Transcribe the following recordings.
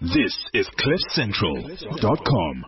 This is CliffCentral.com.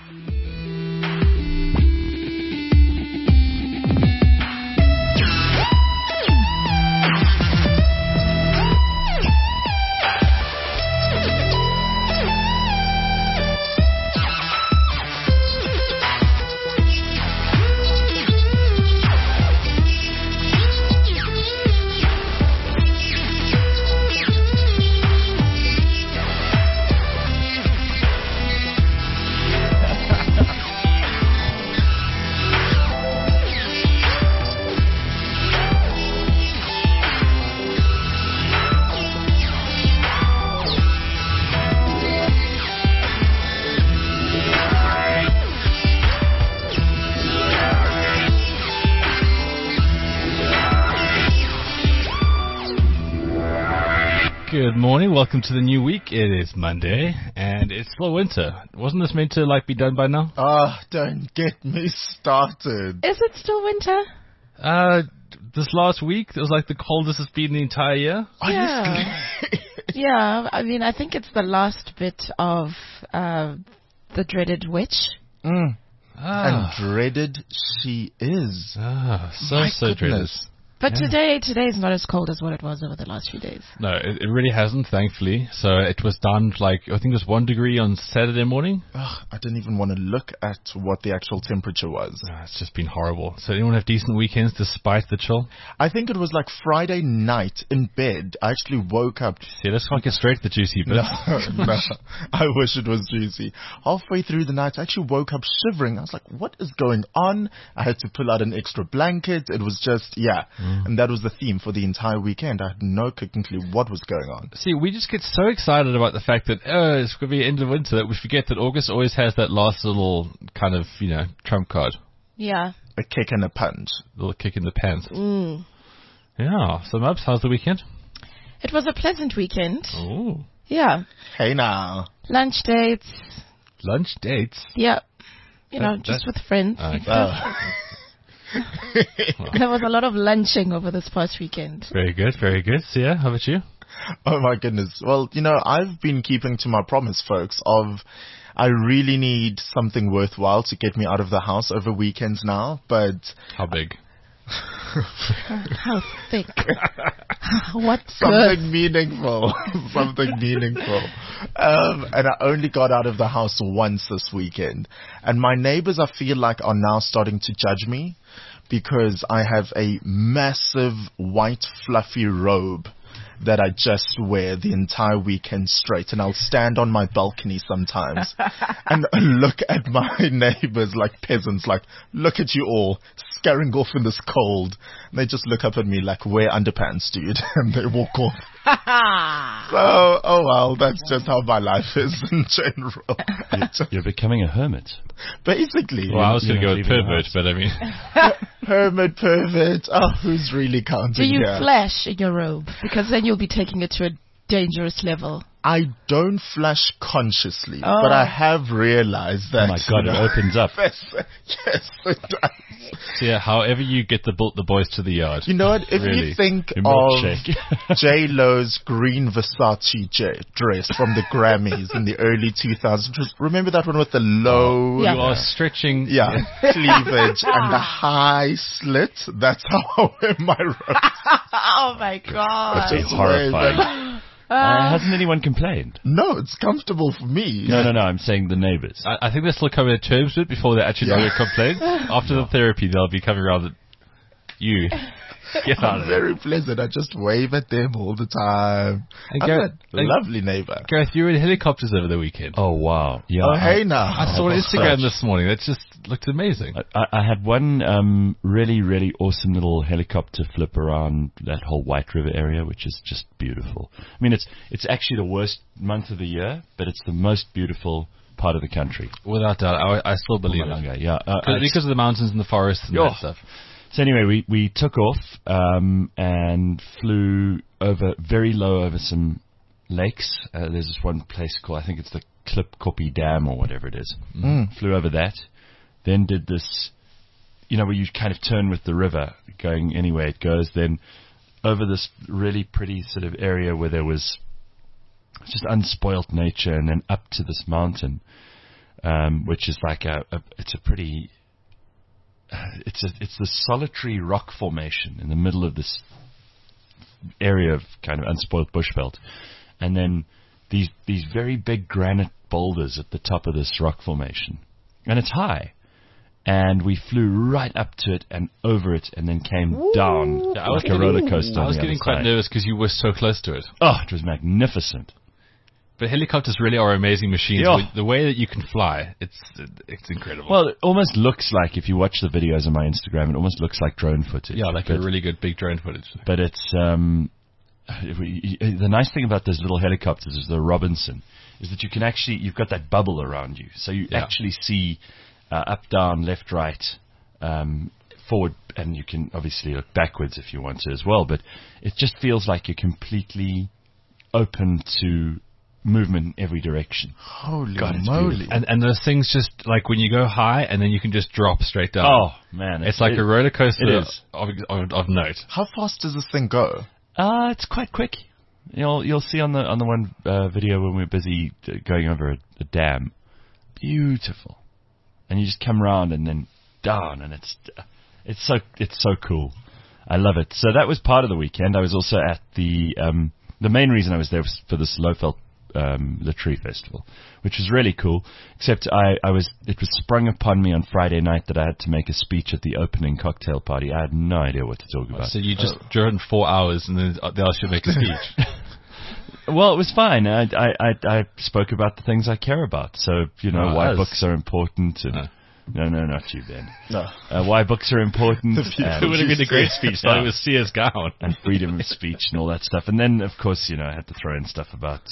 Good morning, welcome to the new week. It is Monday, and it's still winter. Wasn't this meant to be done by now? Don't get me started. Is it still winter? This last week, it was the coldest it's been the entire year. Honestly. Yeah, I mean, I think it's the last bit of the dreaded witch. And dreaded she is. So dreaded. But today is not as cold as what it was over the last few days. No, it really hasn't, thankfully. So it was down I think it was 1 degree on Saturday morning. I didn't even want to look at what the actual temperature was. It's just been horrible. So anyone have decent weekends despite the chill? I think it was Friday night in bed. I actually woke up. See, let's not get straight to the juicy bit. No, I wish it was juicy. Halfway through the night, I actually woke up shivering. I was like, what is going on? I had to pull out an extra blanket. It was just, And that was the theme for the entire weekend. I had no cooking clue what was going on. See, we just get so excited about the fact that, it's going to be the end of winter that we forget that August always has that last little kind of, trump card. Yeah. A kick and a punch. A little kick in the pants. Yeah. So, Mubs, how's the weekend? It was a pleasant weekend. Oh. Yeah. Hey now. Lunch dates. Lunch dates? Yeah. Just with friends. There was a lot of lunching over this past weekend. Very good, very good. Sia, how about you? Oh my goodness. Well, I've been keeping to my promise, folks, of I really need something worthwhile to get me out of the house over weekends now, but... How big? How thick? What Something meaningful. Something meaningful. And I only got out of the house once this weekend. And my neighbors, I feel like, are now starting to judge me because I have a massive white fluffy robe that I just wear the entire weekend straight, and I'll stand on my balcony sometimes and look at my neighbors like peasants, look at you all scaring off in this cold. And they just look up at me like, wear underpants, dude, and they walk off. So, oh well, that's just how my life is in general. You're becoming a hermit. Basically. Well, I was going to go with pervert, but I mean... Pervert. Oh, who's really counting Do you here? flash in your robe? Because then you'll be taking it to a dangerous level. I don't flash consciously, but I have realized that... Oh my God, it opens up. Yes, it does. So yeah, however you get the boys to the yard. You know what? If really, you think of J-Lo's green Versace dress from the Grammys in the early 2000s, remember that one with the low... You are stretching... cleavage and the high slit? That's how I wear my robes. Oh my God. That's horrifying. Hasn't anyone complained? No, it's comfortable for me. No, I'm saying the neighbors. I think they're still coming to terms with it before they actually do a complaint. After the therapy, they'll be coming around at you. Get out of there. Very pleasant. I just wave at them all the time. And I'm Gareth, a lovely neighbor. Gareth, you were in helicopters over the weekend. Oh, wow. Yeah. Oh, hey now. I saw on Instagram this morning. That just looked amazing. I had one really, really awesome little helicopter flip around that whole White River area, which is just beautiful. I mean, it's actually the worst month of the year, but it's the most beautiful part of the country. Without doubt. I still believe it. Yeah. Because of the mountains and the forests and that stuff. So anyway, we took off and flew very low over some lakes. There's this one place called, I think it's the Klipkopje Dam or whatever it is. Flew over that. Then did this, where you kind of turn with the river going anywhere it goes. Then over this really pretty sort of area where there was just unspoilt nature, and then up to this mountain, which is like it's the solitary rock formation in the middle of this area of kind of unspoilt bushveld, and then these very big granite boulders at the top of this rock formation, and it's high. And we flew right up to it and over it, and then came down like a roller coaster. I was getting quite nervous because you were so close to it. Oh, it was magnificent. But helicopters really are amazing machines. Yeah. The way that you can fly, it's incredible. Well, it almost looks like, if you watch the videos on my Instagram, it almost looks like drone footage. yeah, like a really good big drone footage. But it's the nice thing about those little helicopters is the Robinson is that you've got that bubble around you, so you actually see up, down, left, right, forward, and you can obviously look backwards if you want to as well. But it just feels like you're completely open to movement in every direction. Holy God, it's moly. beautiful. And those things just, like when you go high and then you can just drop straight down. Oh man, It's like a roller coaster it is. of note. How fast does this thing go? It's quite quick. You'll see on the one video when we're busy going over a dam. Beautiful. And you just come around and then down, and it's so cool. I love it. So that was part of the weekend. I was also at the main reason I was there was for this Lowveld Literary Festival, which was really cool. Except it was sprung upon me on Friday night that I had to make a speech at the opening cocktail party. I had no idea what to talk about. So you just drove 4 hours and then they asked you to make a speech. Well, it was fine. I spoke about the things I care about. So, why books are important. And No, not you, Ben. No. Why books are important. It would have been a great speech. Thought it was C.S. Gowan. And freedom of speech and all that stuff. And then, of course, I had to throw in stuff about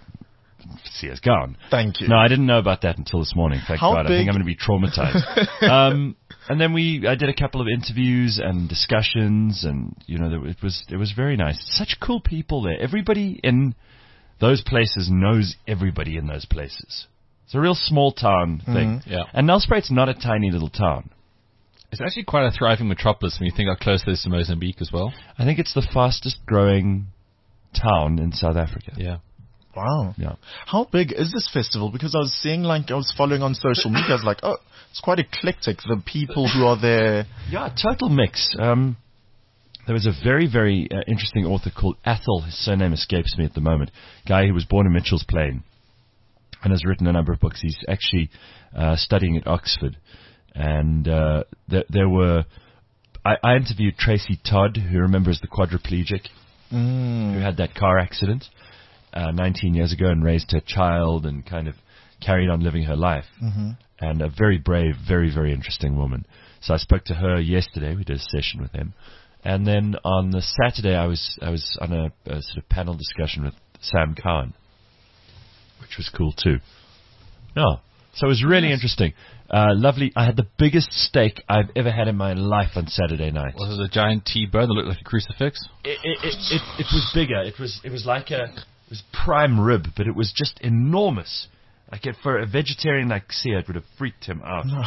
C.S. Gowan. Thank you. No, I didn't know about that until this morning. Thank God. I think I'm going to be traumatized. And then I did a couple of interviews and discussions, and it was very nice. Such cool people there. Everybody in those places knows everybody in those places. It's a real small town thing. Yeah. And Nelspruit's not a tiny little town. It's actually quite a thriving metropolis when you think how close it is to Mozambique as well. I think it's the fastest growing town in South Africa. Yeah. Wow. Yeah. How big is this festival? Because I was seeing, I was following on social media. I was like, oh, it's quite eclectic, the people who are there. Yeah, total mix. There was a very, very interesting author called Athol. His surname escapes me at the moment. Guy who was born in Mitchell's Plain and has written a number of books. He's actually studying at Oxford. And there were... I interviewed Tracy Todd, who remembers the quadriplegic, who had that car accident 19 years ago and raised her child and kind of carried on living her life. Mm-hmm. And a very brave, very, very interesting woman. So I spoke to her yesterday. We did a session with him. And then on the Saturday, I was on a sort of panel discussion with Sam Cowan, which was cool too. No, so it was really interesting. Lovely. I had the biggest steak I've ever had in my life on Saturday night. Was it a giant T-bone that looked like a crucifix? It was bigger. It was like it was prime rib, but it was just enormous. Like for a vegetarian like Sia, it would have freaked him out. No.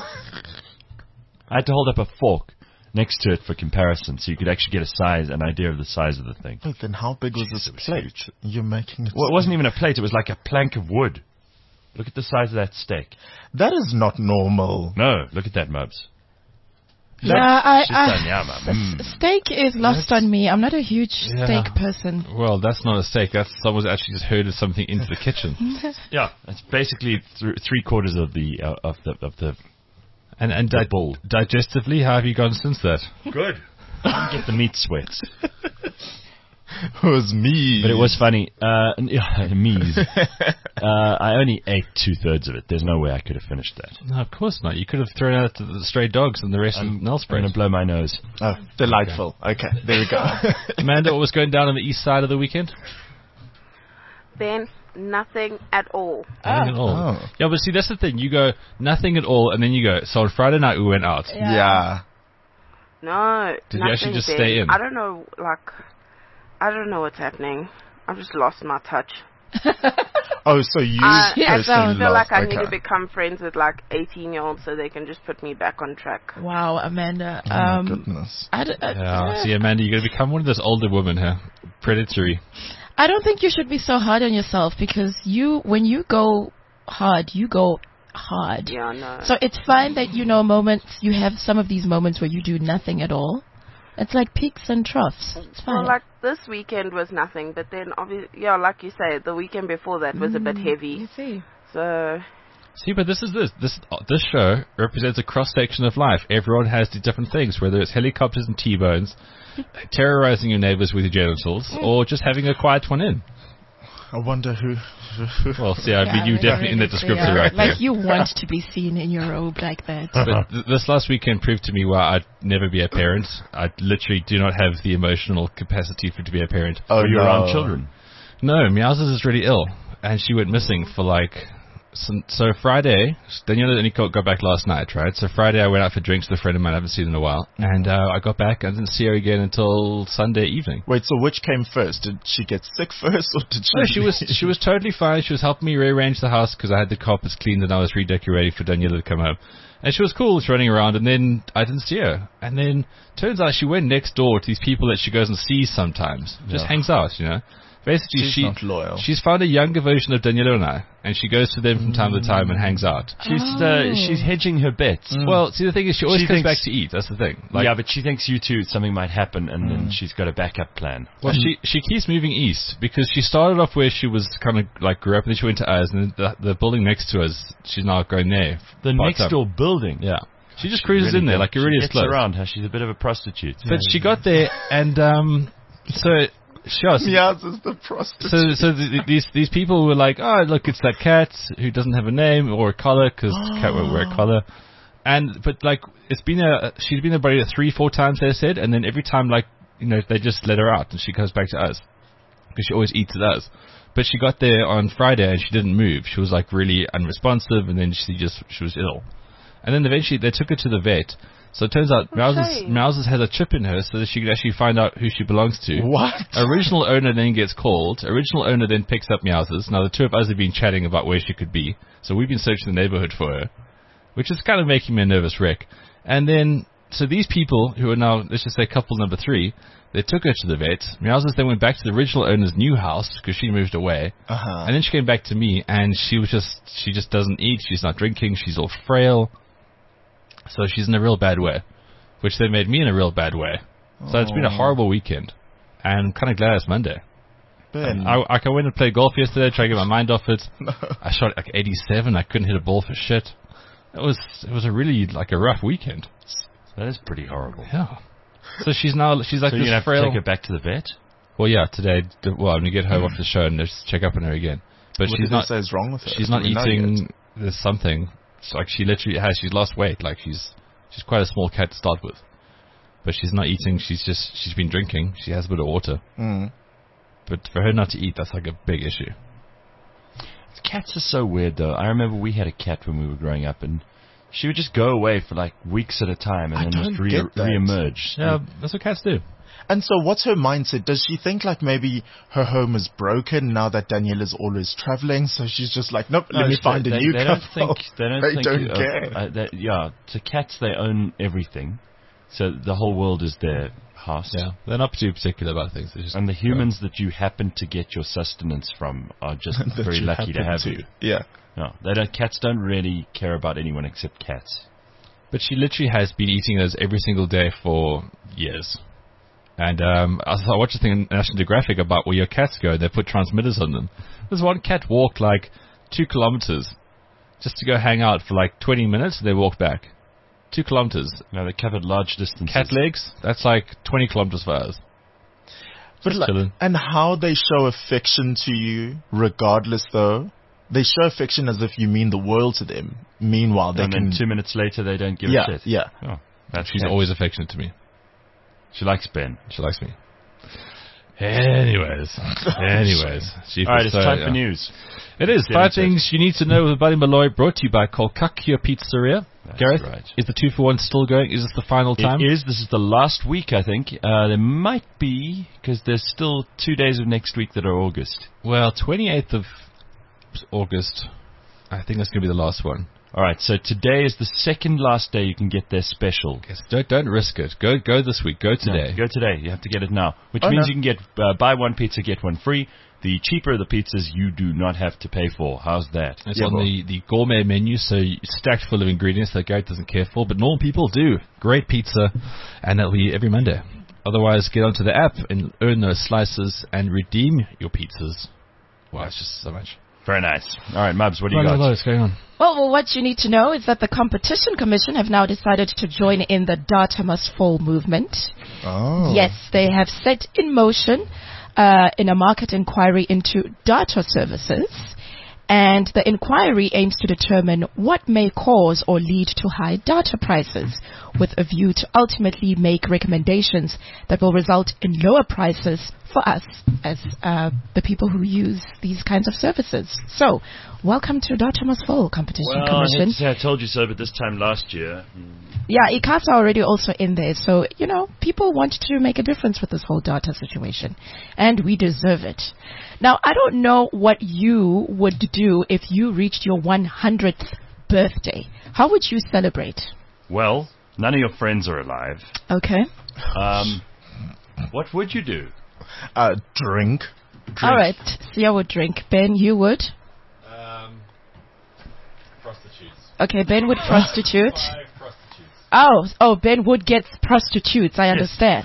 I had to hold up a fork next to it for comparison, so you could actually get an idea of the size of the thing. Wait, then how big was this plate? You're making it. Well, it wasn't even a plate. It was like a plank of wood. Look at the size of that steak. That is not normal. No, look at that, Mubs. Yeah, steak is lost on me. I'm not a huge steak person. Well, that's not a steak. That's someone's actually just herded something into the kitchen. Yeah, it's basically 3/4 of the And bull. Digestively, how have you gone since that? Good. Get the meat sweats. It was me. But it was funny. Me's. I only ate 2/3 of it. There's no way I could have finished that. No, of course not. You could have thrown it out to the stray dogs and the rest of Nelspruit. I'm going to blow my nose. Oh, delightful. Okay, there we go. Amanda, what was going down on the east side of the weekend? Ben, nothing at all. Nothing at all. Oh. Yeah, but see, that's the thing. You go, nothing at all, and then you go, so on Friday night we went out. Yeah. No, Did you actually just stay in? I don't know, I don't know what's happening. I've just lost my touch. Oh, so you I personally feel like I okay. need to become friends with 18-year-olds so they can just put me back on track. Wow, Amanda. Oh my goodness. See, Amanda, you're going to become one of those older women here. Predatory. I don't think you should be so hard on yourself because when you go hard, you go hard. Yeah, no. So it's fine that you have some of these moments where you do nothing at all. It's like peaks and troughs. It's fine. Well, like this weekend was nothing, but then obviously, yeah, like you say, the weekend before that was a bit heavy. You see. So See, but this show represents a cross section of life. Everyone has the different things, whether it's helicopters and T-bones, terrorizing your neighbors with your genitals, or just having a quiet one in. I wonder who. Well, see, I mean, you definitely in the description right there. Like you want to be seen in your robe like that. But this last weekend proved to me why I'd never be a parent. I literally do not have the emotional capacity to be a parent. Oh, You're no. around children. No, Meowses is really ill, and she went missing for like. So Friday, Daniela only got back last night, right? So Friday I went out for drinks with a friend of mine I haven't seen in a while, and I got back and didn't see her again until Sunday evening. Wait, so which came first? Did she get sick first, or did she? No, she was totally fine. She was helping me rearrange the house because I had the carpets cleaned and I was redecorating for Daniela to come home. And she was cool, she was running around, and then I didn't see her. And then turns out she went next door to these people that she goes and sees sometimes. Just hangs out, Basically, She's not loyal. She's found a younger version of Daniela and I, and she goes to them from time to time and hangs out. She's hedging her bets. Well, see, the thing is, she always She comes thinks- back to eat. That's the thing. Yeah, but she thinks you two, something might happen, and then she's got a backup plan. Well, she keeps moving east because she started off where she was kind of like grew up, and then she went to us, and then the building next to us, she's now going there. The part-time. next door building. Yeah. She just cruises in there like it really is gets close. around her. She's a bit of a prostitute. But she got there, and so sure. Meows is the prostitute. So these people were like, oh, look, it's that cat who doesn't have a name or a collar because cat won't wear a collar. But like, she's been there about 3-4 times, they said, and then every time, like, they just let her out and she comes back to us because she always eats at us. But she got there on Friday and she didn't move. She was like really unresponsive, and then she was ill. And then eventually they took her to the vet. So it turns out Mouses has a chip in her so that she can actually find out who she belongs to. What? Original owner then gets called. Original owner then picks up Meowses. Now the two of us have been chatting about where she could be. So we've been searching the neighborhood for her, which is kind of making me a nervous wreck. And then, so these people who are now, let's just say couple number 3, they took her to the vet. Meowses then went back to the original owner's new house because she moved away. Uh-huh. And then she came back to me and she just doesn't eat. She's not drinking. She's all frail. So she's in a real bad way, which then made me in a real bad way. So it's been a horrible weekend, and I'm kind of glad it's Monday. Ben. I went and played golf yesterday, trying to get my mind off it. I shot like 87. I couldn't hit a ball for shit. It was a really like a rough weekend. That is pretty horrible. Yeah. So she's like So this you're going to have frail. to take her back to the vet? Well, yeah, today. Well, I'm gonna get home off the show and just check up on her again. But What she's did they not. say is wrong with her? She's not Do we know eating. yet? There's something. It's like she literally has. She's lost weight. Like she's quite a small cat to start with, but she's not eating. She's been drinking. She has a bit of water. But for her not to eat, that's like a big issue. Cats are so weird, though. I remember we had a cat when we were growing up, and she would just go away for like weeks at a time, and I then just don't get that. re-emerge. Yeah, that's what cats do. And so what's her mindset? Does she think like maybe her home is broken now that Daniela's always traveling? So she's just like, nope, let me find a new they couple. don't think care. yeah, to cats, they own everything. So the whole world is their house. Yeah, they're not too particular about things. They just And the humans that you happen to get your sustenance from are just That very you lucky to happen have to. you. Yeah. No, cats don't really care about anyone except cats. But she literally has been eating those every single day for years. And I watched a thing on National Geographic about where your cats go. They put transmitters on them. There's one cat walked like 2 kilometers just to go hang out for like 20 minutes, and they walked back. 2 kilometers. No, they covered large distances. Cat legs, that's like 20 kilometers for us. But Just like, chilling. and how they show affection to you, regardless though, they show affection as if you mean the world to them. Meanwhile, they And can. then 2 minutes later, they don't give yeah, a shit. yeah. Oh, that's She's cats. always affectionate to me. She likes Ben. She likes me. Anyways. Jeepers, All right, it's so, time yeah. for news. It is. Get 5 into it. things you need to know with Buddy Malloy, brought to you by Kolkakia Pizzeria. That's Gareth, right. is the 2-for-1 still going? Is this the final time? It is. This is the last week, I think. There might be, because there's still 2 days of next week that are August. Well, 28th of August, I think that's going to be the last one. All right, so today is the second last day you can get their special. Yes, don't risk it. Go this week. Go today. No, go today. You have to get it now, which Oh, means no. you can get buy one pizza, get one free. the cheaper the pizzas you do not have to pay for. How's that? It's on the gourmet menu, so it's stacked full of ingredients that Garrett doesn't care for, but normal people do. Great pizza, and it'll be every Monday. Otherwise, get onto the app and earn those slices and redeem your pizzas. Wow, it's just so much. Very nice. All right, Mubs, what do you got? What's going on? Well, what you need to know is that the Competition Commission have now decided to join in the Data Must Fall movement. Oh. Yes, they have set in motion in a market inquiry into data services. And the inquiry aims to determine what may cause or lead to high data prices, with a view to ultimately make recommendations that will result in lower prices for us as the people who use these kinds of services. So, welcome to Data Must Fall Competition Commission. I told you so, but this time last year. Yeah, ICASA already also in there. So, people want to make a difference with this whole data situation. And we deserve it. Now, I don't know what you would do if you reached your 100th birthday. How would you celebrate? Well, none of your friends are alive. Okay. What would you do? Drink. All right. Sia would drink. Ben, you would? Prostitutes. Okay, Ben would prostitute. 5 prostitutes. Oh, Ben would get prostitutes. I understand.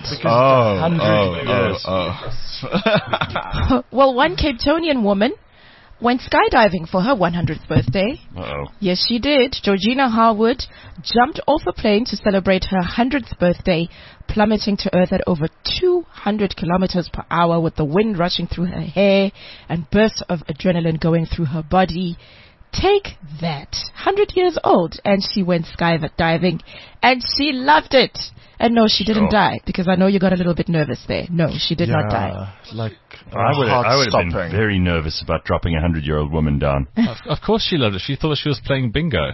Well, one Cape Townian woman went skydiving for her 100th birthday. Uh-oh. Yes, she did. Georgina Harwood jumped off a plane to celebrate her 100th birthday, plummeting to earth at over 200 kilometers per hour with the wind rushing through her hair and bursts of adrenaline going through her body. Take that. 100 years old, and she went skydiving, and she loved it. And no, she didn't die, because I know you got a little bit nervous there. No, she did not die. Like, I would have been stopping. very nervous about dropping a 100-year-old woman down. Of course she loved it. She thought she was playing bingo.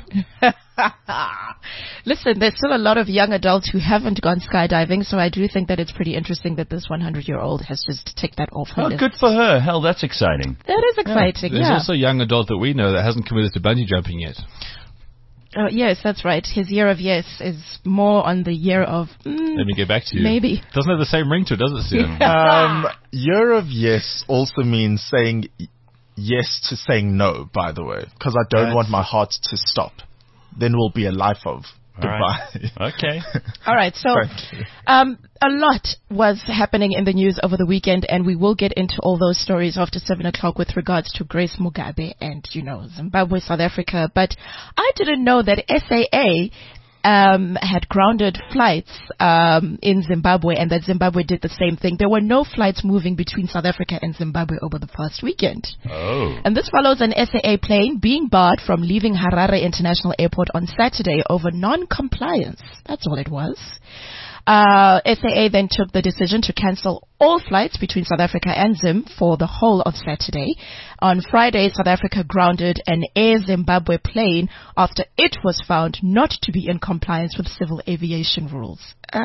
Listen, there's still a lot of young adults who haven't gone skydiving, so I do think that it's pretty interesting that this 100-year-old has just ticked that off her list. Good for her. Hell, that's exciting. That is exciting, There's also a young adult that we know that hasn't committed to bungee jumping yet. Oh, yes, that's right. His year of yes is more on the year of... Let me get back to you. Maybe. Doesn't have the same ring to it, does it, Stephen? Year of yes also means saying yes to saying no, by the way, because I don't want my heart to stop. Then will be a life of goodbye. Right. Okay. All right, so a lot was happening in the news over the weekend, and we will get into all those stories after 7 o'clock with regards to Grace Mugabe and, Zimbabwe, South Africa. But I didn't know that SAA had grounded flights in Zimbabwe, and that Zimbabwe did the same thing. There were no flights moving between South Africa and Zimbabwe over the past weekend. Oh. And this follows an SAA plane being barred from leaving Harare International Airport on Saturday over non-compliance. That's all it was. SAA then took the decision to cancel all flights between South Africa and Zim for the whole of Saturday. On Friday, South Africa grounded an Air Zimbabwe plane after it was found not to be in compliance with civil aviation rules.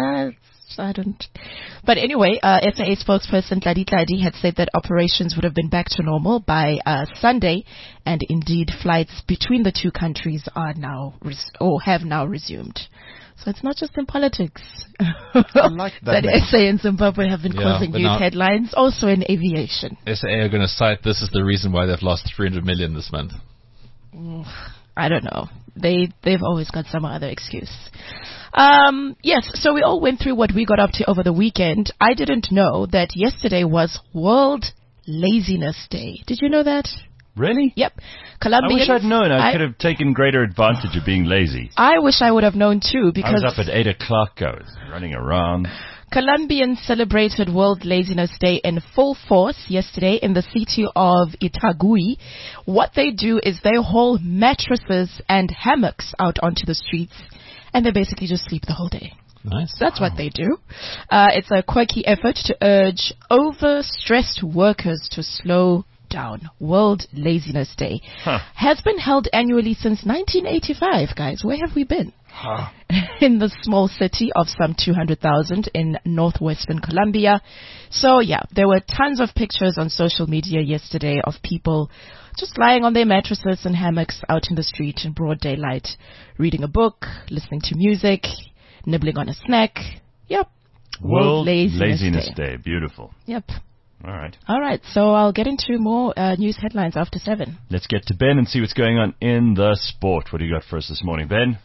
But anyway, SAA spokesperson Tladi Tladi had said that operations would have been back to normal by Sunday, and indeed flights between the two countries are now have now resumed. So it's not just in politics I like that SA and Zimbabwe have been causing news headlines, also in aviation. SA are going to cite this as the reason why they've lost 300 million this month. I don't know. They've always got some other excuse. Yes, so we all went through what we got up to over the weekend. I didn't know that yesterday was World Laziness Day. Did you know that? Really? Yep. I wish I'd known. I could have taken greater advantage of being lazy. I wish I would have known too, because I was up at 8 o'clock. I was running around. Colombians celebrated World Laziness Day in full force yesterday in the city of Itagüí. What they do is they haul mattresses and hammocks out onto the streets, and they basically just sleep the whole day. Nice. That's what they do. It's a quirky effort to urge overstressed workers to slow down. World Laziness Day has been held annually since 1985, guys. Where have we been? In the small city of some 200,000 in northwestern Colombia. So yeah, there were tons of pictures on social media yesterday of people just lying on their mattresses and hammocks out in the street in broad daylight, reading a book, listening to music, nibbling on a snack. Yep. World Laziness Day. Beautiful. Yep. All right. All right, so I'll get into more news headlines after 7. Let's get to Ben and see what's going on in the sport. What do you got for us this morning, Ben?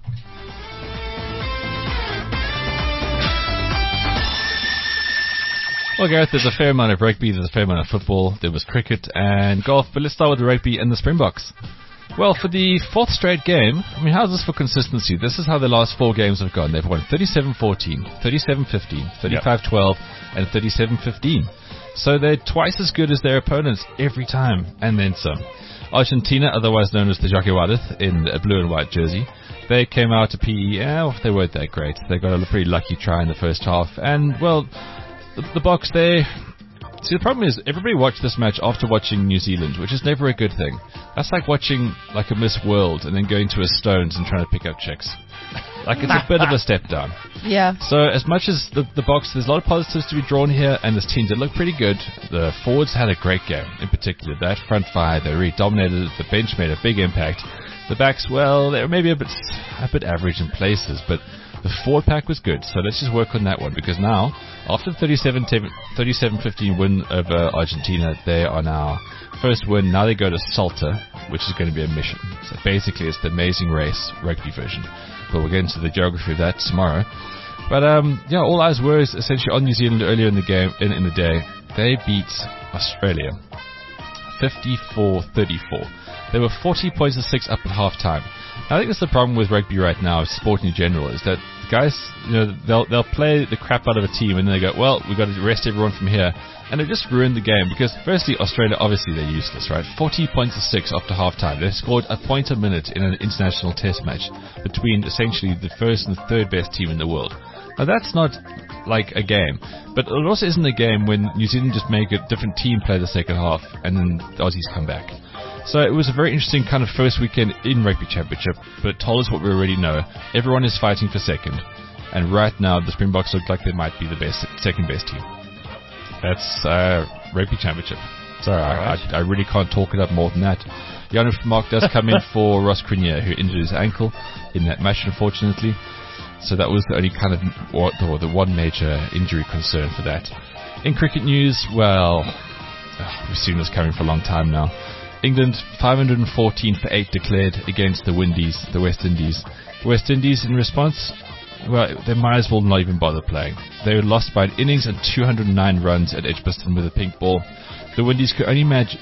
Well, Gareth, there's a fair amount of rugby, there's a fair amount of football, there was cricket and golf, but let's start with the rugby and the Springboks. Well, for the 4th straight game, I mean, how's this for consistency? This is how the last 4 games have gone. They've won 37-14, 37-15, 35-12, and 37-15. So they're twice as good as their opponents every time, and then some. Argentina, otherwise known as the Jaguares, in a blue and white jersey, they came out to PE, they weren't that great. They got a pretty lucky try in the first half, and, well, the Boks, see, the problem is everybody watched this match after watching New Zealand, which is never a good thing. That's like watching like a Miss World and then going to a Stones and trying to pick up chicks. Like, it's a bit of a step down. Yeah. So as much as the Boks, there's a lot of positives to be drawn here, and this team did look pretty good. The forwards had a great game, in particular. That front five, they really dominated. The bench made a big impact. The backs, well, they were maybe a bit average in places, but the forward pack was good, so let's just work on that one, because now, after the 37-15 win over Argentina, they are now first win. Now they go to Salta, which is going to be a mission. So basically, it's the Amazing Race rugby version. But we'll get into the geography of that tomorrow. But all eyes were essentially on New Zealand earlier in the game. In the day, they beat Australia 54-34. They were 40 points to 6 up at half time. I think that's the problem with rugby right now, sport in general, is that guys, they'll play the crap out of a team and then they go, well, we've got to rest everyone from here. And it just ruined the game because, firstly, Australia, obviously, they're useless, right? 40 points to 6 after half-time. They scored a point a minute in an international test match between, essentially, the first and the third best team in the world. Now, that's not like a game. But it also isn't a game when New Zealand just make a different team play the second half and then the Aussies come back. So it was a very interesting kind of first weekend in Rugby Championship, but it told us what we already know. Everyone is fighting for second. And right now, the Springboks look like they might be the second best team. That's Rugby Championship. Sorry, I really can't talk it up more than that. Jan Mark does come in for Ross Crinier, who injured his ankle in that match, unfortunately. So that was the only kind of, or the one major injury concern for that. In cricket news, well, we've seen this coming for a long time now. England 514 for 8 declared against the West Indies. The West Indies in response, well, they might as well not even bother playing. They were lost by an innings and 209 runs at Edgbaston with a pink ball. The Windies could only manage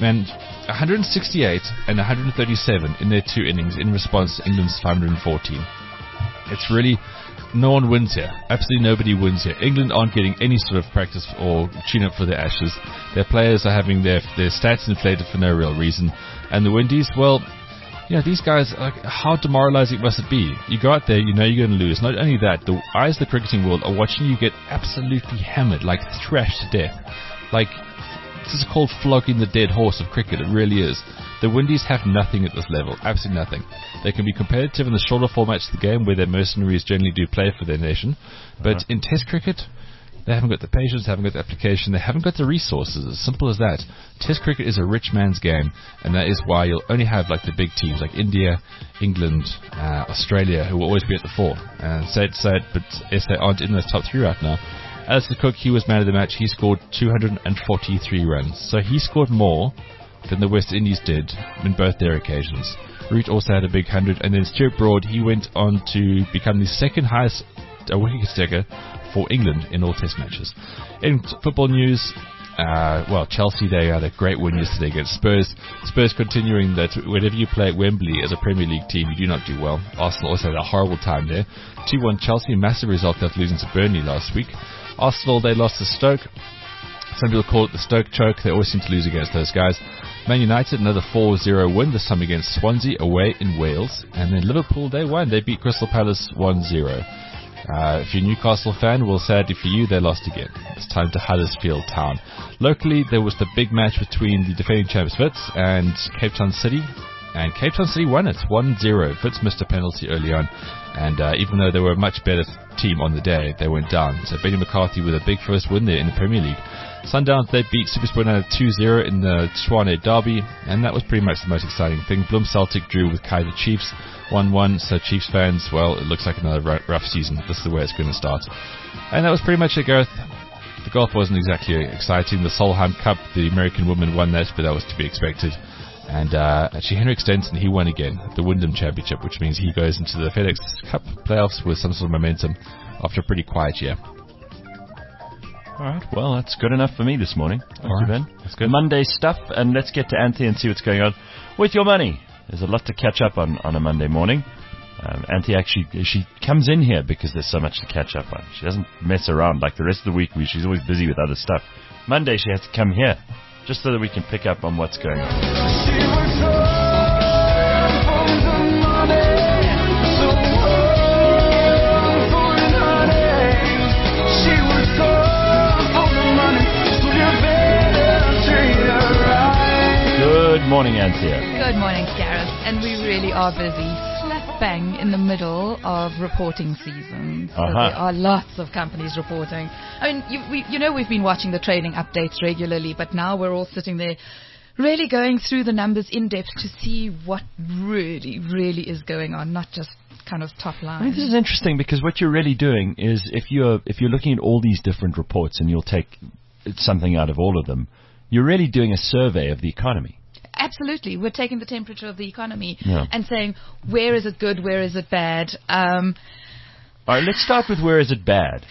168 and 137 in their 2 innings in response to England's 514. It's really, no one wins here. Absolutely nobody wins here. England aren't getting any sort of practice or tune-up for their Ashes. Their players are having their stats inflated for no real reason. And the Windies, well, these guys, how demoralizing must it be? You go out there, you know you're going to lose. Not only that, the eyes of the cricketing world are watching you get absolutely hammered, like thrashed to death. Like, this is called flogging the dead horse of cricket. It really is. The Windies have nothing at this level. Absolutely nothing. They can be competitive in the shorter formats of the game where their mercenaries generally do play for their nation. But in Test cricket, they haven't got the patience, they haven't got the application, they haven't got the resources. As simple as that. Test cricket is a rich man's game, and that is why you'll only have like the big teams like India, England, Australia, who will always be at the fore. And sad, but SA aren't in the top 3 right now. Alistair Cook, he was man of the match. He scored 243 runs. So he scored more than the West Indies did in both their occasions. Root also had a big 100, and then Stuart Broad, he went on to become the second highest wicket taker for England in all Test matches. In football news, Chelsea, they had a great win yesterday against Spurs. Spurs continuing that whenever you play at Wembley as a Premier League team, you do not do well. Arsenal also had a horrible time there. 2-1 Chelsea, massive result after losing to Burnley last week. Arsenal, they lost to Stoke. Some people call it the Stoke choke. They always seem to lose against those guys. Man United, another 4-0 win, this time against Swansea away in Wales. And then Liverpool, they won. They beat Crystal Palace 1-0. If you're a Newcastle fan, well, sadly for you, they lost again. It's time to Huddersfield Town. Locally, there was the big match between the defending champs Wits and Cape Town City. And Cape Town City won it 1-0. Wits missed a penalty early on. And even though they were a much better team on the day, they went down. So Benny McCarthy with a big first win there in the Premier League. Sundowns, they beat Supersport United 2-0 in the Tshwane Derby, and that was pretty much the most exciting thing. Bloem Celtic drew with Kaizer Chiefs 1-1, so Chiefs fans, well, it looks like another rough season. This is the way it's going to start. And that was pretty much it, Gareth. The golf wasn't exactly exciting. The Solheim Cup, the American woman won that, but that was to be expected. And actually, Henrik Stenson, he won again the Wyndham Championship, which means he goes into the FedEx Cup playoffs with some sort of momentum after a pretty quiet year. All right, well, that's good enough for me this morning. Thank you, Ben. That's good. Monday stuff, and let's get to Anthea and see what's going on with your money. There's a lot to catch up on a Monday morning. Anthea actually, she comes in here because there's so much to catch up on. She doesn't mess around like the rest of the week. She's always busy with other stuff. Monday, she has to come here just so that we can pick up on what's going on. Good morning, Anthea. Good morning, Gareth. And we really are busy, slap bang in the middle of reporting season. So there are lots of companies reporting. I mean, we've been watching the trading updates regularly, but now we're all sitting there really going through the numbers in depth to see what really, really is going on, not just kind of top line. I mean, this is interesting because what you're really doing is if you're looking at all these different reports and you'll take something out of all of them, you're really doing a survey of the economy. Absolutely. We're taking the temperature of the economy and saying, where is it good, where is it bad? All right, let's start with where is it bad?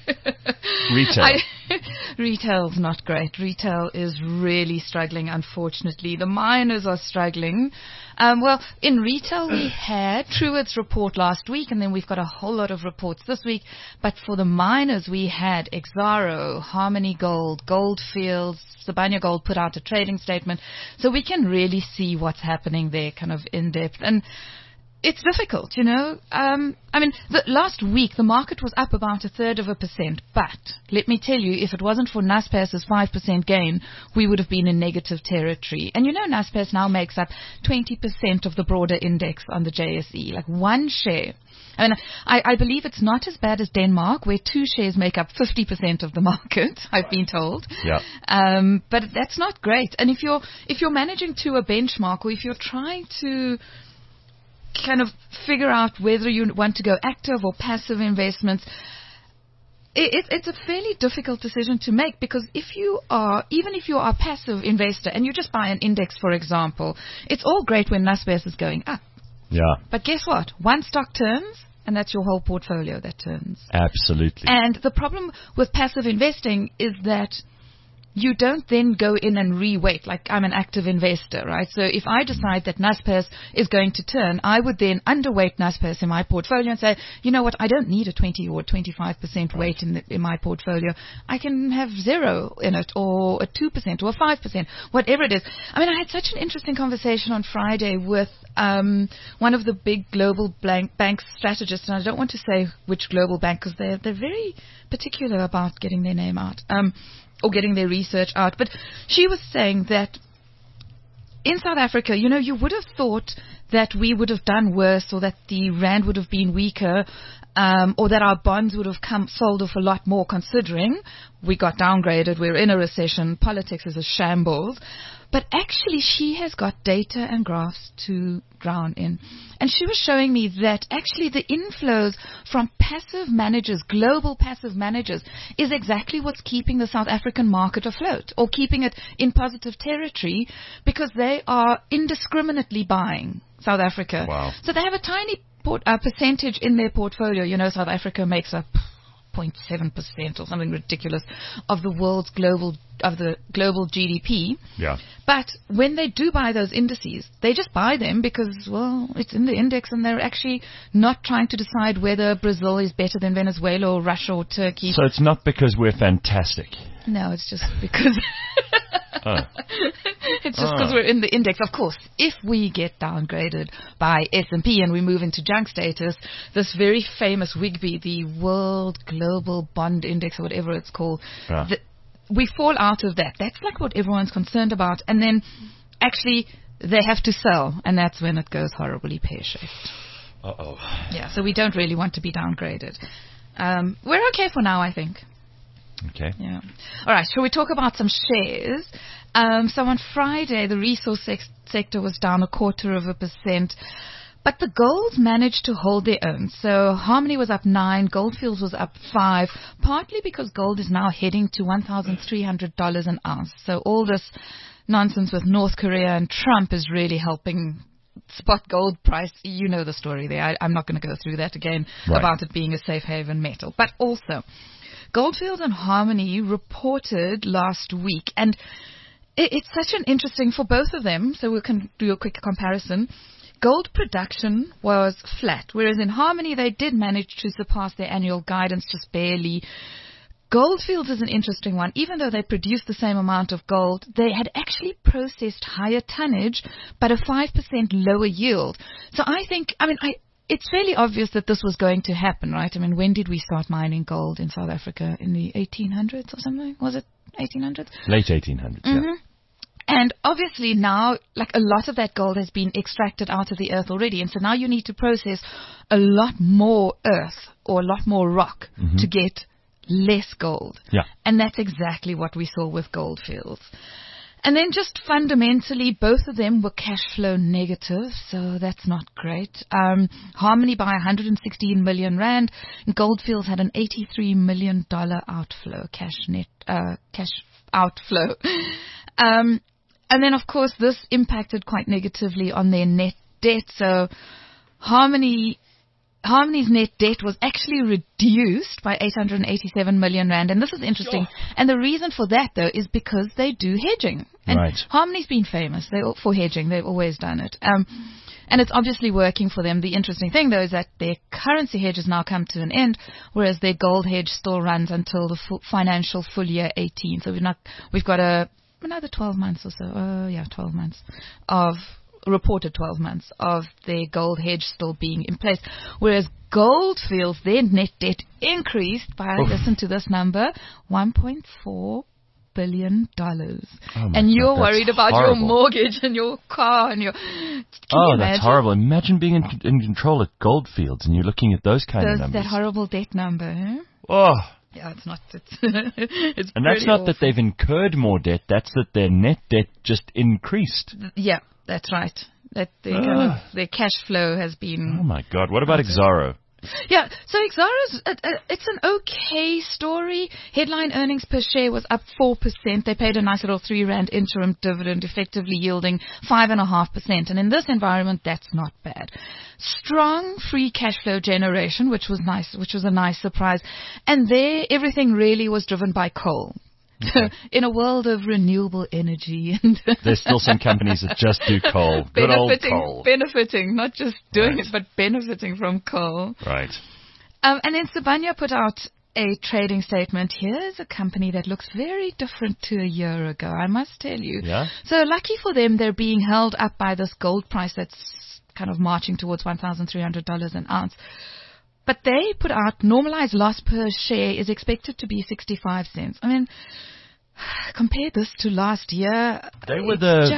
Retail. Retail's not great. Retail is really struggling, unfortunately. The miners are struggling. Well, in retail, we had Truworths report last week, and then we've got a whole lot of reports this week. But for the miners, we had Exxaro, Harmony Gold, Goldfields, Sibanye Gold put out a trading statement. So we can really see what's happening there kind of in depth. And it's difficult, you know. Last week the market was up about 1/3%, but let me tell you, if it wasn't for Naspers' 5% gain, we would have been in negative territory. And you know, Naspers now makes up 20% of the broader index on the JSE, like one share. I mean, I believe it's not as bad as Denmark, where 2 shares make up 50% of the market, I've been told. Yeah. But that's not great. And if you're managing to a benchmark, or if you're trying to kind of figure out whether you want to go active or passive investments, it's a fairly difficult decision to make, because even if you are a passive investor and you just buy an index, for example, it's all great when Naspers is going up. Yeah. But guess what? One stock turns, and that's your whole portfolio that turns. Absolutely. And the problem with passive investing is that you don't then go in and re-weight, like I'm an active investor, right? So if I decide that Naspers is going to turn, I would then underweight Naspers in my portfolio and say, you know what, I don't need a 20 or 25% weight in my portfolio. I can have 0 in it, or a 2% or a 5%, whatever it is. I mean, I had such an interesting conversation on Friday with one of the big global bank strategists, and I don't want to say which global bank because they're very particular about getting their name out. Or getting their research out. But she was saying that in South Africa, you know, you would have thought that we would have done worse, or that the rand would have been weaker, or that our bonds would have sold off a lot more, considering we got downgraded, we're in a recession, politics is a shambles. But actually, she has got data and graphs to drown in. And she was showing me that actually the inflows from passive managers, global passive managers, is exactly what's keeping the South African market afloat, or keeping it in positive territory, because they are indiscriminately buying South Africa. Wow. So they have a tiny percentage in their portfolio. You know, South Africa makes up 0.7% or something ridiculous of the world's global GDP. Yeah. But when they do buy those indices, they just buy them because, well, it's in the index, and they're actually not trying to decide whether Brazil is better than Venezuela or Russia or Turkey. So it's not because we're fantastic. No, it's just because it's just because we're in the index. Of course, if we get downgraded by S&P and we move into junk status, this very famous WGBI, the World Global Bond Index, or whatever it's called, we fall out of that. That's like what everyone's concerned about. And then actually they have to sell, and that's when it goes horribly pear-shaped. Uh-oh. Yeah, so we don't really want to be downgraded. We're okay for now, I think. Okay. Yeah. All right. Shall we talk about some shares? So on Friday, the resource sector was down 0.25%. But the gold managed to hold their own. So Harmony was up 9, Goldfields was up 5, partly because gold is now heading to $1,300 an ounce. So all this nonsense with North Korea and Trump is really helping spot gold price. You know the story there. I'm not going to go through that again about it being a safe haven metal. But also, Goldfields and Harmony reported last week, and it's such an interesting for both of them, so we can do a quick comparison. Gold production was flat, whereas in Harmony they did manage to surpass their annual guidance just barely. Goldfields is an interesting one. Even though they produced the same amount of gold, they had actually processed higher tonnage, but a 5% lower yield. So it's fairly obvious that this was going to happen, right? I mean, when did we start mining gold in South Africa? In the 1800s or something? Was it 1800s? Late 1800s, yeah. And obviously now, like, a lot of that gold has been extracted out of the earth already. And so now you need to process a lot more earth or a lot more rock to get less gold. Yeah. And that's exactly what we saw with Goldfields. And then just fundamentally, both of them were cash flow negative, so that's not great. Harmony by 116 million rand. Goldfields had an $83 million outflow, cash outflow. And then, of course, this impacted quite negatively on their net debt. So Harmony's net debt was actually reduced by 887 million rand. And this is interesting. Sure. And the reason for that, though, is because they do hedging. And Harmony's been famous for hedging. They've always done it. And it's obviously working for them. The interesting thing, though, is that their currency hedge has now come to an end, whereas their gold hedge still runs until the financial full year 18. So we've got another 12 months or so. 12 months of reported 12 months of their gold hedge still being in place. Whereas Goldfields, their net debt increased by, listen to this number, $1.4 billion. And you're worried about your mortgage and your car and your... That's horrible. Imagine being in control at Goldfields and you're looking at those kind of numbers. That horrible debt number, huh? Oh. Yeah, it's not. It's and that's not awful. That they've incurred more debt. That's that their net debt just increased. Yeah, that's right. That their cash flow has been. Oh my God! What about Exxaro? Yeah, so Exxaro's it's an okay story. Headline earnings per share was up 4%. They paid a nice little R3 interim dividend, effectively yielding 5.5%. And in this environment, that's not bad. Strong free cash flow generation, which was nice, which was a nice surprise. And there, everything really was driven by coal. Okay. In a world of renewable energy, and there's still some companies that just do coal. Good old coal. Benefiting, not just doing it, but benefiting from coal. Right. And then Sibanye put out a trading statement. Here's a company that looks very different to a year ago, I must tell you. Yeah. So lucky for them, they're being held up by this gold price that's kind of marching towards $1,300 an ounce. But they put out normalized loss per share is expected to be 65 cents. I mean, compare this to last year. They were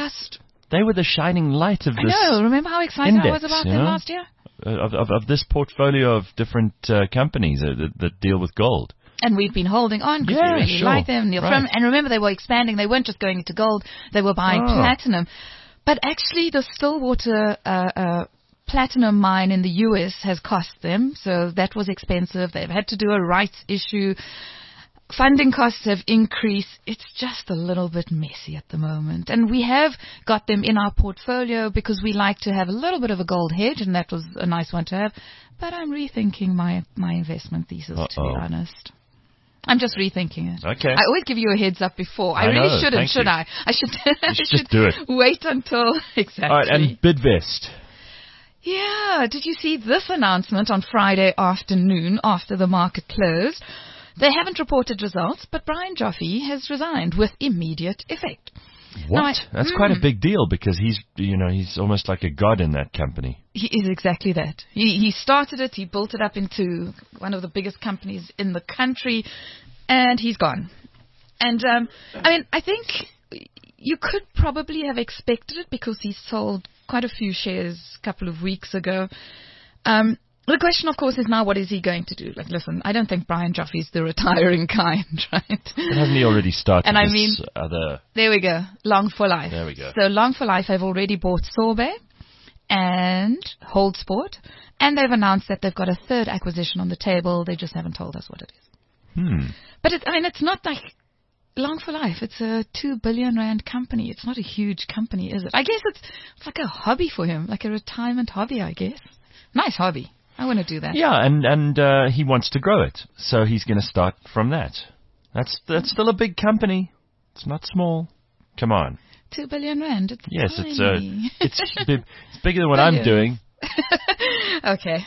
the shining light of this. I know. Remember how excited I was about them last year? Of this portfolio of different companies that deal with gold. And we've been holding on because we really like them. And remember, they were expanding. They weren't just going into gold. They were buying platinum. But actually, the Stillwater platinum mine in the U.S. has cost them, so that was expensive. They've had to do a rights issue. Funding costs have increased. It's just a little bit messy at the moment. And we have got them in our portfolio because we like to have a little bit of a gold hedge, and that was a nice one to have. But I'm rethinking my investment thesis, to be honest. I'm just rethinking it. Okay. I always give you a heads up before. I really shouldn't, should I? I should just do it. Wait until... Exactly. All right, and Bidvest. Yeah, did you see this announcement on Friday afternoon after the market closed? They haven't reported results, but Brian Joffe has resigned with immediate effect. What? That's quite a big deal because he's almost like a god in that company. He is exactly that. He started it, he built it up into one of the biggest companies in the country, and he's gone. And, I think you could probably have expected it because he sold quite a few shares a couple of weeks ago. The question, of course, is now what is he going to do? Like, listen, I don't think Brian Joffe is the retiring kind, right? But hasn't he already started other... There we go. Long for Life. There we go. So Long for Life have already bought Sorbet, and and Hold Sport, and they've announced that they've got a third acquisition on the table. They just haven't told us what it is. But it's not like Long for Life. It's a 2 billion rand company. It's not a huge company, is it? I guess it's like a hobby for him, like a retirement hobby, I guess. Nice hobby. I want to do that. Yeah, and he wants to grow it, so he's going to start from that. That's still a big company. It's not small. Come on. 2 billion rand. It's yes, tiny. it's bigger than what I'm doing. Okay.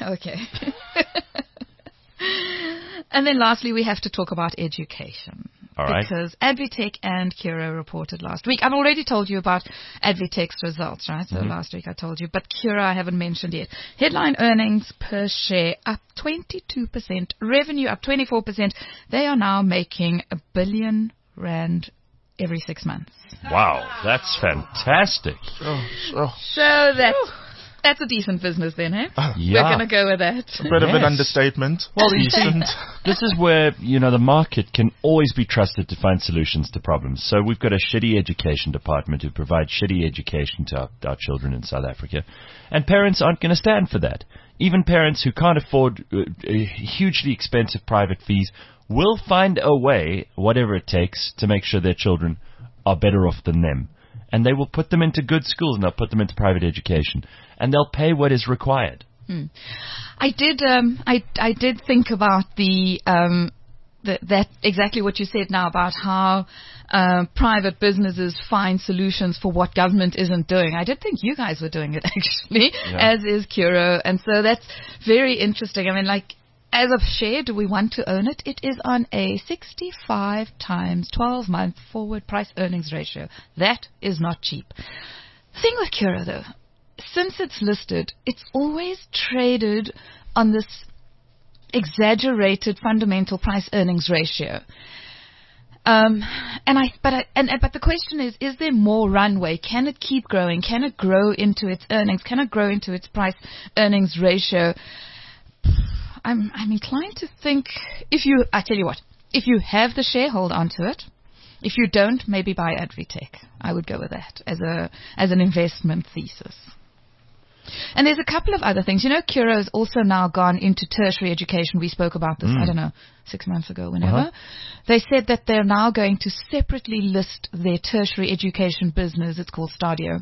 And then lastly, we have to talk about education. All right. Because Advitech and Curro reported last week. I've already told you about Advitech's results, right? So last week I told you. But Curro I haven't mentioned yet. Headline earnings per share up 22%. Revenue up 24%. They are now making R1 billion every 6 months. Wow, that's fantastic. So that's a decent business then, eh? Yeah. We're going to go with that. A bit of an understatement. Well, you see, this is where, the market can always be trusted to find solutions to problems. So we've got a shitty education department who provides shitty education to our children in South Africa. And parents aren't going to stand for that. Even parents who can't afford hugely expensive private fees will find a way, whatever it takes, to make sure their children are better off than them. And they will put them into good schools, and they'll put them into private education, and they'll pay what is required. I did think about that exactly what you said now about how private businesses find solutions for what government isn't doing. I did think you guys were doing it actually, as is Curro, and so that's very interesting. I mean, like, as a share, do we want to own it? It is on a 65 times 12-month forward price earnings ratio. That is not cheap. The thing with Curro, though, since it's listed, it's always traded on this exaggerated fundamental price earnings ratio. But the question is there more runway? Can it keep growing? Can it grow into its earnings? Can it grow into its price earnings ratio? I'm inclined to think I tell you what, if you have the share, hold on to it. If you don't, maybe buy Advitech. I would go with that as an investment thesis. And there's a couple of other things. Curro has also now gone into tertiary education. We spoke about this, 6 months ago, whenever. They said that they're now going to separately list their tertiary education business. It's called Stadio.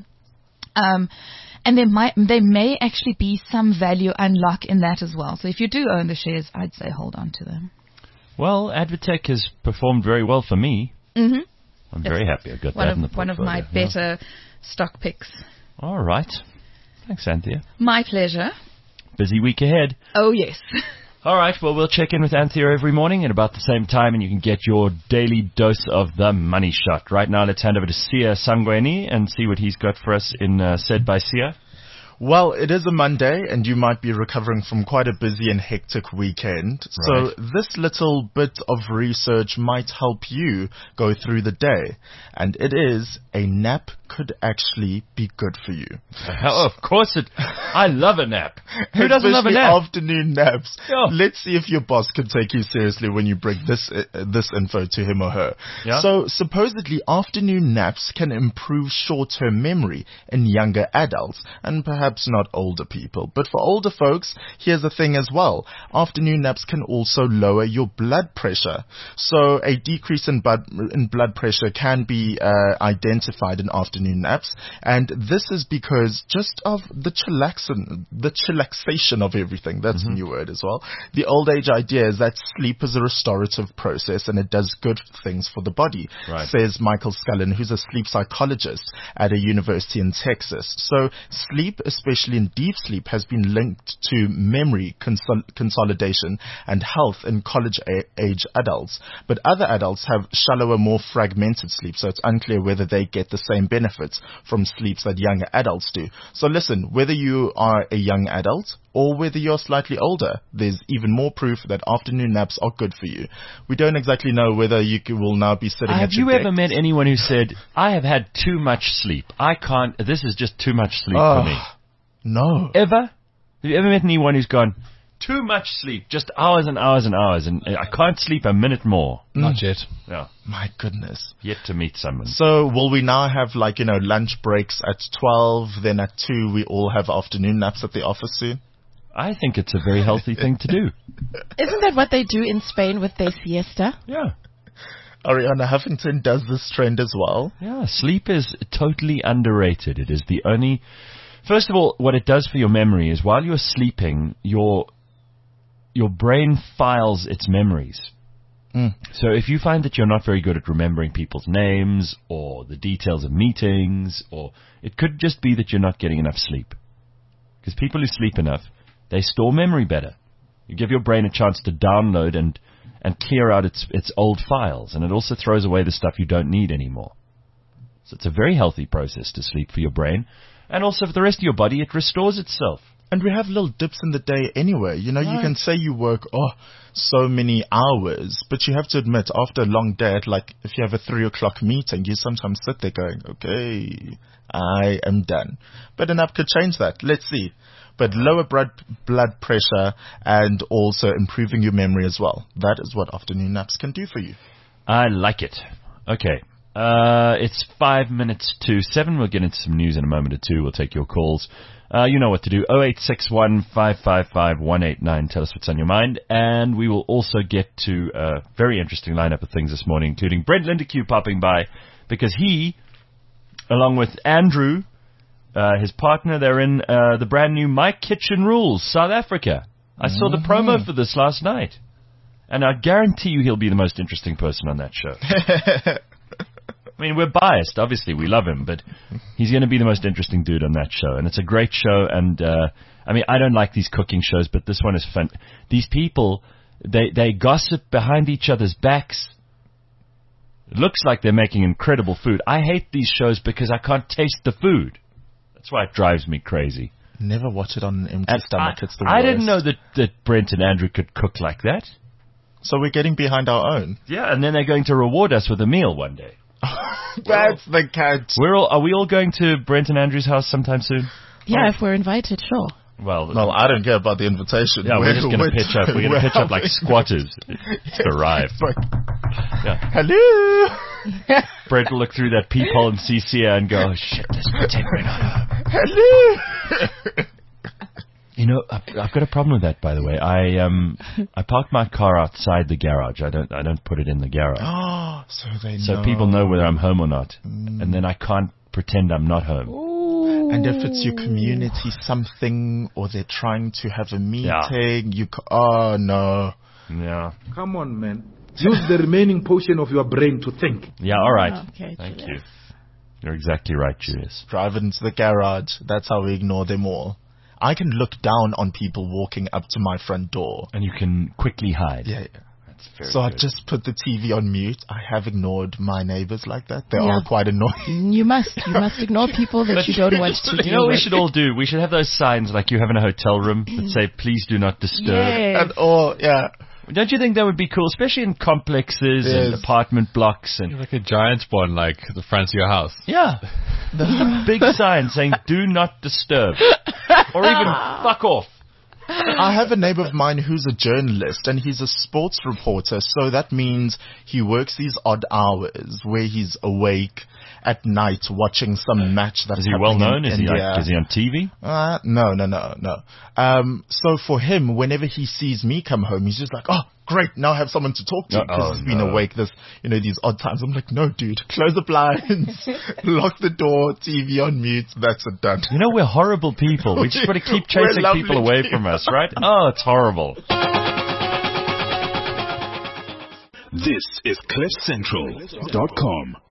And there may actually be some value unlock in that as well. So if you do own the shares, I'd say hold on to them. Well, Advitech has performed very well for me. Mm-hmm. I'm very happy I got that in the portfolio. One of my better stock picks. All right. Thanks, Anthea. My pleasure. Busy week ahead. Oh, yes. All right, well, we'll check in with Anthea every morning at about the same time, and you can get your daily dose of the money shot. Right now, let's hand over to Sia Sangweni and see what he's got for us in Said by Sia. Well, it is a Monday, and you might be recovering from quite a busy and hectic weekend. Right. So this little bit of research might help you go through the day. And it is, a nap could actually be good for you. Of course I love a nap. Who doesn't love a nap? Afternoon naps. Yeah. Let's see if your boss can take you seriously when you bring this info to him or her. Yeah. So supposedly afternoon naps can improve short-term memory in younger adults and perhaps not older people. But for older folks, here's the thing as well. Afternoon naps can also lower your blood pressure. So a decrease in blood pressure can be identified in afternoon naps, and this is because just of the chillaxation of everything. That's a new word as well. The old age idea is that sleep is a restorative process and it does good things for the body, says Michael Scullin, who's a sleep psychologist at a university in Texas. So sleep, especially in deep sleep, has been linked to memory consolidation and health in college age adults. But other adults have shallower, more fragmented sleep, so it's unclear whether they get the same benefits from sleeps that younger adults do. So listen, whether you are a young adult or whether you're slightly older, there's even more proof that afternoon naps are good for you. We don't exactly know whether you will now be sitting at your Have you ever met anyone who said, I have had too much sleep. This is just too much sleep for me? No. Ever? Have you ever met anyone who's gone, too much sleep, just hours and hours and hours, and I can't sleep a minute more. Not yet. Yeah, My goodness. yet to meet someone. So will we now have lunch breaks at 12, then at 2 we all have afternoon naps at the office soon? I think it's a very healthy thing to do. Isn't that what they do in Spain with their siesta? Yeah. Ariana Huffington does this trend as well. Yeah, sleep is totally underrated. It is the only... First of all, what it does for your memory is while you're sleeping, your brain files its memories. So if you find that you're not very good at remembering people's names or the details of meetings, or it could just be that you're not getting enough sleep. Because people who sleep enough, they store memory better. You give your brain a chance to download and clear out its old files, and it also throws away the stuff you don't need anymore. So it's a very healthy process to sleep for your brain, and also for the rest of your body, it restores itself. And we have little dips in the day anyway. You can say you work, so many hours, but you have to admit, after a long day, if you have a 3 o'clock meeting, you sometimes sit there going, okay, I am done. But an app could change that. Let's see. But lower blood pressure and also improving your memory as well. That is what afternoon naps can do for you. I like it. Okay. It's 5 minutes to 7. We'll get into some news in a moment or two. We'll take your calls. You know what to do. 0861 555 189. Tell us what's on your mind. And we will also get to a very interesting lineup of things this morning, including Brent Lindeque popping by, because he, along with Andrew, his partner, they're in the brand new My Kitchen Rules, South Africa. I saw the promo for this last night. And I guarantee you he'll be the most interesting person on that show. I mean, we're biased. Obviously, we love him, but he's going to be the most interesting dude on that show. And it's a great show. And, I don't like these cooking shows, but this one is fun. These people, they gossip behind each other's backs. It looks like they're making incredible food. I hate these shows because I can't taste the food. That's why it drives me crazy. Never watch it on an empty stomach. It's the worst. I didn't know that Brent and Andrew could cook like that. So we're getting behind our own. Yeah, and then they're going to reward us with a meal one day. That's the catch. Are we all going to Brent and Andrew's house sometime soon? Yeah, if we're invited, sure. Well, no, I don't care about the invitation. Yeah, we're just going to pitch up. We're going to pitch up like squatters to arrive. Yeah. Hello. Brent will look through that peephole and see Sia and go, oh, shit, there's Brent right now. Hello. I've got a problem with that, by the way. I parked my car outside the garage. I don't put it in the garage. Oh, so they know. So people know whether I'm home or not. And then I can't pretend I'm not home. Ooh. And if it's your community something, or they're trying to have a meeting, oh no. Yeah. Come on, man. Use the remaining portion of your brain to think. Yeah, all right. Okay, Thank you. You're exactly right, Julius. Drive into the garage. That's how we ignore them all. I can look down on people walking up to my front door. And you can quickly hide. Yeah. That's very So good. I just put the TV on mute. I have ignored my neighbors like that. They are quite annoying. You must ignore people that you don't want to You know what we with. should all do? We should have those signs like you have in a hotel room that say, please do not disturb. Yes. Don't you think that would be cool, especially in complexes and apartment blocks? And Like a giant one, like the front of your house. yeah, the big sign saying "Do not disturb," or even "Fuck off." I have a neighbor of mine who's a journalist, and he's a sports reporter, so that means he works these odd hours where he's awake at night watching some match that's Is he happening well known? in Is he India. is he on TV? No. So for him, whenever he sees me come home, he's just like, oh, great, now I have someone to talk to, because he's been awake these odd times. I'm like, no, dude, close the blinds, lock the door, TV on mute, that's it, done. You know, we're horrible people. We just want to keep chasing lovely people away from us, right? Oh, it's horrible. This is CliffCentral.com.